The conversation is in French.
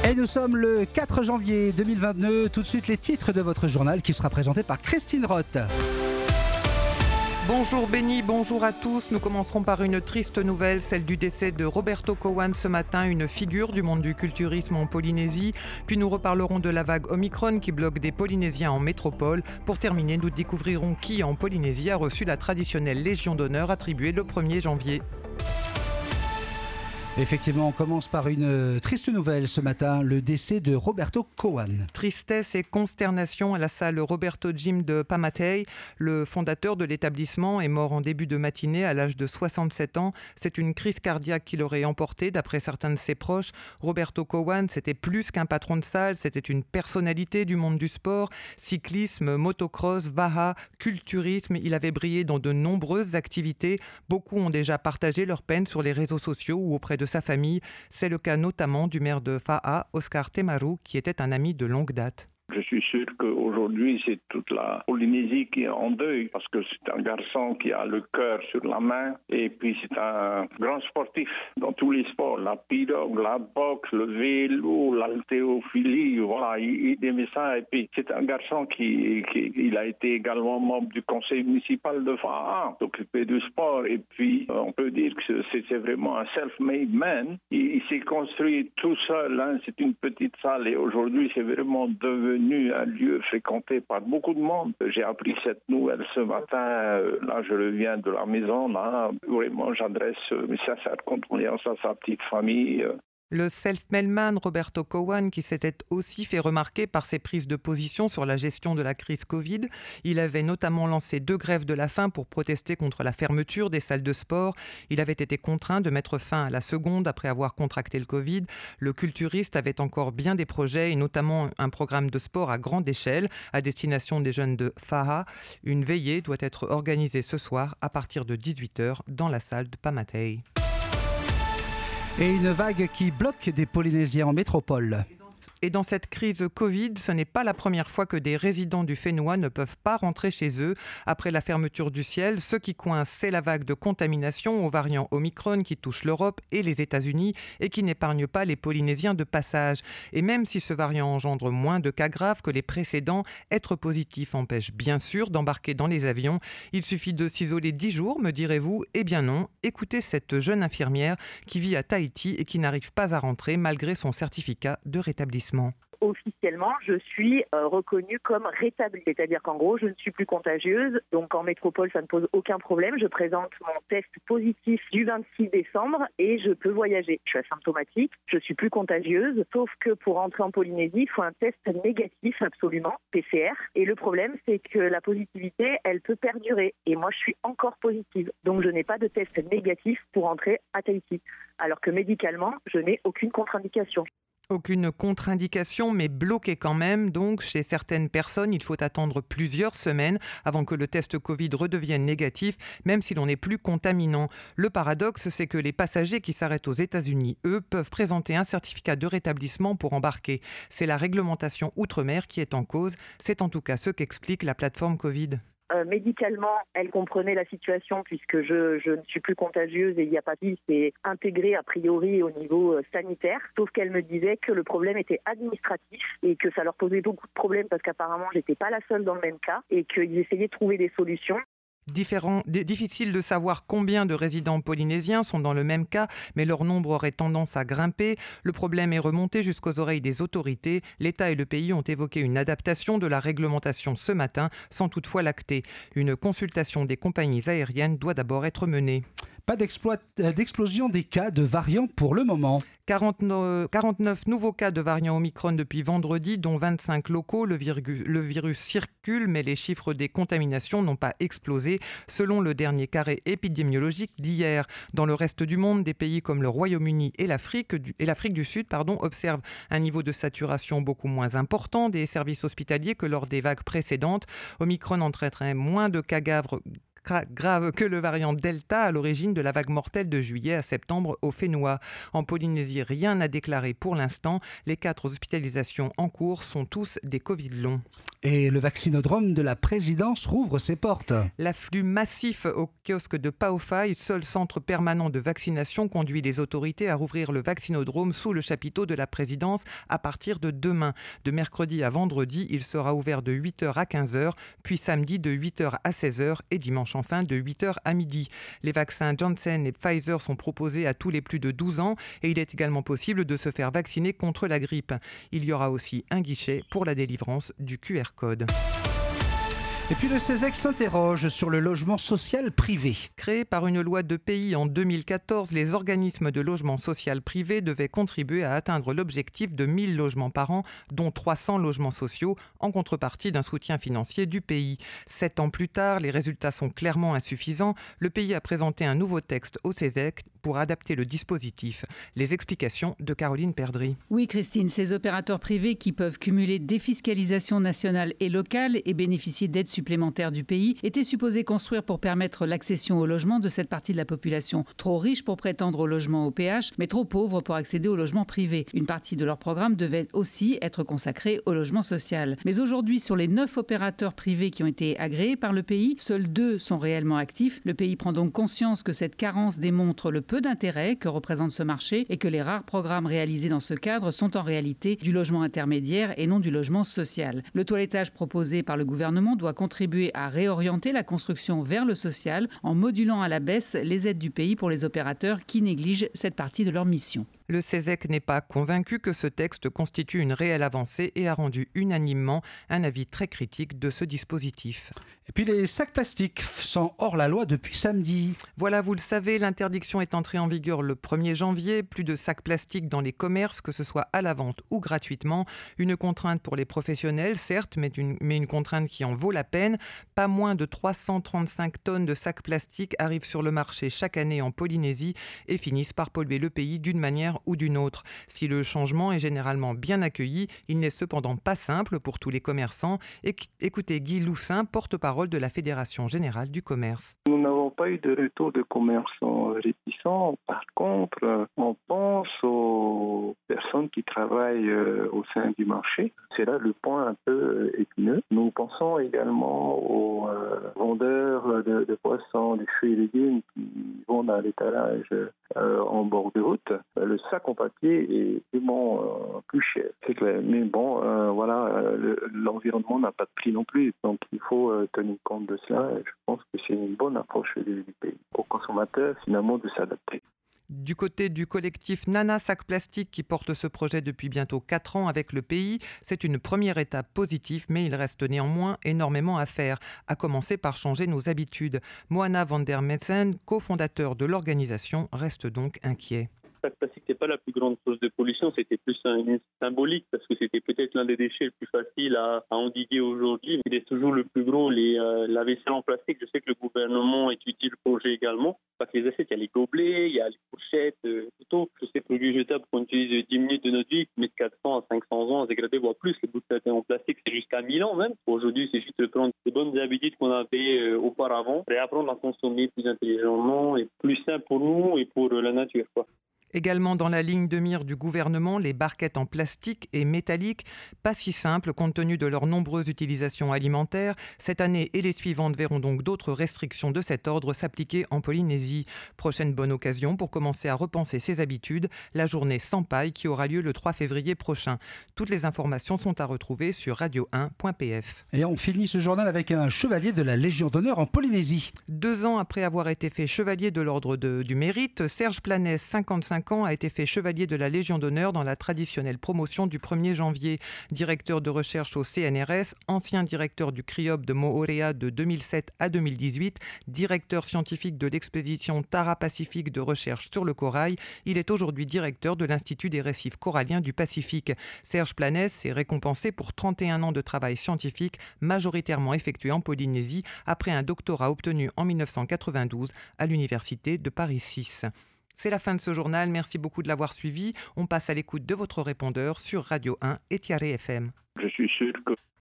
Et nous sommes le 4 janvier 2022. Tout de suite, les titres de votre journal qui sera présenté par Christine Roth. Bonjour Benny, bonjour à tous. Nous commencerons par une triste nouvelle, celle du décès de Roberto Cowan ce matin, une figure du monde du culturisme en Polynésie. Puis nous reparlerons de la vague Omicron qui bloque des Polynésiens en métropole. Pour terminer, nous découvrirons qui en Polynésie a reçu la traditionnelle Légion d'honneur attribuée le 1er janvier. Effectivement, on commence par une triste nouvelle ce matin, le décès de Roberto Cowan. Tristesse et consternation à la salle Roberto Jim de Pamatay. Le fondateur de l'établissement est mort en début de matinée à l'âge de 67 ans. C'est une crise cardiaque qui l'aurait emporté, d'après certains de ses proches. Roberto Cowan, c'était plus qu'un patron de salle, c'était une personnalité du monde du sport. Cyclisme, motocross, vaha, culturisme, il avait brillé dans de nombreuses activités. Beaucoup ont déjà partagé leur peine sur les réseaux sociaux ou auprès de sa famille. C'est le cas notamment du maire de Fa'a, Oscar Temaru, qui était un ami de longue date. Je suis sûr qu'aujourd'hui, c'est toute la Polynésie qui est en deuil parce que c'est un garçon qui a le cœur sur la main et puis c'est un grand sportif dans tous les sports, la pirogue, la boxe, le vélo, l'haltérophilie, voilà, il aimait ça. Et puis c'est un garçon qui il a été également membre du conseil municipal de Fa'a, occupé du sport. Et puis on peut dire que c'est vraiment un self-made man. Il s'est construit tout seul, hein. C'est une petite salle et aujourd'hui c'est vraiment devenu un lieu fréquenté par beaucoup de monde. J'ai appris cette nouvelle ce matin. Là, je reviens de la maison. Là, vraiment, j'adresse mes sincères condoléances à sa petite famille. Le self-made man Roberto Cowan, qui s'était aussi fait remarquer par ses prises de position sur la gestion de la crise Covid. Il avait notamment lancé 2 grèves de la faim pour protester contre la fermeture des salles de sport. Il avait été contraint de mettre fin à la seconde après avoir contracté le Covid. Le culturiste avait encore bien des projets et notamment un programme de sport à grande échelle à destination des jeunes de Fa'a. Une veillée doit être organisée ce soir à partir de 18h dans la salle de Pamatay. Et une vague qui bloque des Polynésiens en métropole. Et dans cette crise Covid, ce n'est pas la première fois que des résidents du Fénois ne peuvent pas rentrer chez eux. Après la fermeture du ciel, ce qui coince, c'est la vague de contamination au variant Omicron qui touche l'Europe et les États-Unis et qui n'épargne pas les Polynésiens de passage. Et même si ce variant engendre moins de cas graves que les précédents, être positif empêche bien sûr d'embarquer dans les avions. Il suffit de s'isoler 10 jours, me direz-vous. Eh bien non, écoutez cette jeune infirmière qui vit à Tahiti et qui n'arrive pas à rentrer malgré son certificat de rétablissement. Officiellement, je suis reconnue comme rétablie, c'est-à-dire qu'en gros, je ne suis plus contagieuse. Donc en métropole, ça ne pose aucun problème. Je présente mon test positif du 26 décembre et je peux voyager. Je suis asymptomatique, je suis plus contagieuse, sauf que pour entrer en Polynésie, il faut un test négatif absolument, PCR. Et le problème, c'est que la positivité, elle peut perdurer. Et moi, je suis encore positive. Donc je n'ai pas de test négatif pour entrer à Tahiti. Alors que médicalement, je n'ai aucune contre-indication. Aucune contre-indication, mais bloqué quand même. Donc, chez certaines personnes, il faut attendre plusieurs semaines avant que le test Covid redevienne négatif, même si l'on n'est plus contaminant. Le paradoxe, c'est que les passagers qui s'arrêtent aux États-Unis, eux, peuvent présenter un certificat de rétablissement pour embarquer. C'est la réglementation outre-mer qui est en cause. C'est en tout cas ce qu'explique la plateforme Covid. Médicalement, elle comprenait la situation puisque je ne suis plus contagieuse et il n'y a pas de c'est intégré a priori au niveau sanitaire. Sauf qu'elle me disait que le problème était administratif et que ça leur posait beaucoup de problèmes parce qu'apparemment j'étais pas la seule dans le même cas et qu'ils essayaient de trouver des solutions. Difficile de savoir combien de résidents polynésiens sont dans le même cas, mais leur nombre aurait tendance à grimper. Le problème est remonté jusqu'aux oreilles des autorités. L'État et le pays ont évoqué une adaptation de la réglementation ce matin, sans toutefois l'acter. Une consultation des compagnies aériennes doit d'abord être menée. Pas d'explosion des cas de variants pour le moment. 49 nouveaux cas de variant Omicron depuis vendredi, dont 25 locaux. Le virus circule, mais les chiffres des contaminations n'ont pas explosé, selon le dernier carré épidémiologique d'hier. Dans le reste du monde, des pays comme le Royaume-Uni et l'Afrique du Sud observent un niveau de saturation beaucoup moins important des services hospitaliers que lors des vagues précédentes. Omicron entraînerait moins de cas grave que le variant Delta à l'origine de la vague mortelle de juillet à septembre au Fénois. En Polynésie, rien n'a déclaré pour l'instant. Les 4 hospitalisations en cours sont tous des Covid longs. Et le vaccinodrome de la présidence rouvre ses portes. L'afflux massif au kiosque de Paofaï, seul centre permanent de vaccination, conduit les autorités à rouvrir le vaccinodrome sous le chapiteau de la présidence à partir de demain. De mercredi à vendredi, il sera ouvert de 8h à 15h, puis samedi de 8h à 16h et dimanche enfin de 8h à midi. Les vaccins Janssen et Pfizer sont proposés à tous les plus de 12 ans et il est également possible de se faire vacciner contre la grippe. Il y aura aussi un guichet pour la délivrance du QR code. Et puis le CESEC s'interroge sur le logement social privé. Créé par une loi de pays en 2014, les organismes de logement social privé devaient contribuer à atteindre l'objectif de 1000 logements par an, dont 300 logements sociaux, en contrepartie d'un soutien financier du pays. 7 ans plus tard, les résultats sont clairement insuffisants. Le pays a présenté un nouveau texte au CESEC pour adapter le dispositif. Les explications de Caroline Perdry. Oui, Christine, ces opérateurs privés qui peuvent cumuler défiscalisation nationale et locale et bénéficier d'aides supplémentaires du pays étaient supposés construire pour permettre l'accession au logement de cette partie de la population trop riche pour prétendre au logement au PH, mais trop pauvre pour accéder au logement privé. Une partie de leur programme devait aussi être consacrée au logement social. Mais aujourd'hui, sur les 9 opérateurs privés qui ont été agréés par le pays, seuls 2 sont réellement actifs. Le pays prend donc conscience que cette carence démontre le peu d'intérêt que représente ce marché et que les rares programmes réalisés dans ce cadre sont en réalité du logement intermédiaire et non du logement social. Le toilettage proposé par le gouvernement doit contribuer à réorienter la construction vers le social en modulant à la baisse les aides du pays pour les opérateurs qui négligent cette partie de leur mission. Le CESEC n'est pas convaincu que ce texte constitue une réelle avancée et a rendu unanimement un avis très critique de ce dispositif. Et puis les sacs plastiques sont hors la loi depuis samedi. Voilà, vous le savez, l'interdiction est entrée en vigueur le 1er janvier. Plus de sacs plastiques dans les commerces, que ce soit à la vente ou gratuitement. Une contrainte pour les professionnels, certes, mais une contrainte qui en vaut la peine. Pas moins de 335 tonnes de sacs plastiques arrivent sur le marché chaque année en Polynésie et finissent par polluer le pays d'une manière ou d'une autre. Si le changement est généralement bien accueilli, il n'est cependant pas simple pour tous les commerçants. Écoutez Guy Loussin, porte-parole de la Fédération Générale du Commerce. Nous n'avons pas eu de retour de commerçants réticents. Par contre, on pense aux personnes qui travaillent au sein du marché. C'est là le point un peu épineux. Nous pensons également aux vendeurs de poissons, des fruits et légumes qui vont dans l'étalage en bord de route. Le sac en papier est vraiment plus cher. C'est clair. Mais bon, l'environnement n'a pas de prix non plus. Donc il faut tenir compte de cela. Et je pense que c'est une bonne approche du pays aux consommateurs finalement de s'adapter. Du côté du collectif Nana Sac Plastique qui porte ce projet depuis bientôt 4 ans avec le pays, c'est une première étape positive, mais il reste néanmoins énormément à faire, à commencer par changer nos habitudes. Moana van der Metzen, cofondateur de l'organisation, reste donc inquiet. Le sac plastique n'était pas la plus grande source de pollution, c'était plus symbolique parce que c'était peut-être l'un des déchets le plus facile à endiguer aujourd'hui. Il est toujours le plus gros, la vaisselle en plastique. Je sais que le gouvernement étudie le projet également. Pas que les assiettes, il y a les gobelets, il y a les fourchettes, couteaux. Tous ces produits jetables qu'on utilise 10 minutes de notre vie, qui mettent 400 à 500 ans à se dégrader, voire plus. Les bouteilles en plastique, c'est jusqu'à 1000 ans même. Aujourd'hui, c'est juste de prendre les bonnes habitudes qu'on avait auparavant, réapprendre à consommer plus intelligemment et plus simple pour nous et pour la nature, quoi. Également dans la ligne de mire du gouvernement, les barquettes en plastique et métallique, pas si simples compte tenu de leurs nombreuses utilisations alimentaires. Cette année et les suivantes verront donc d'autres restrictions de cet ordre s'appliquer en Polynésie. Prochaine bonne occasion pour commencer à repenser ses habitudes, la journée sans paille qui aura lieu le 3 février prochain. Toutes les informations sont à retrouver sur radio1.pf. Et on finit ce journal avec un chevalier de la Légion d'honneur en Polynésie. 2 ans après avoir été fait chevalier de l'ordre du mérite, Serge Planès, 55 ans, a été fait chevalier de la Légion d'honneur dans la traditionnelle promotion du 1er janvier. Directeur de recherche au CNRS, ancien directeur du CRIOP de Moorea de 2007 à 2018, directeur scientifique de l'expédition Tara-Pacifique de recherche sur le corail, il est aujourd'hui directeur de l'Institut des récifs coralliens du Pacifique. Serge Planès est récompensé pour 31 ans de travail scientifique majoritairement effectué en Polynésie après un doctorat obtenu en 1992 à l'Université de Paris 6. C'est la fin de ce journal, merci beaucoup de l'avoir suivi. On passe à l'écoute de votre répondeur sur Radio 1 et Tiare FM. Je suis sûr que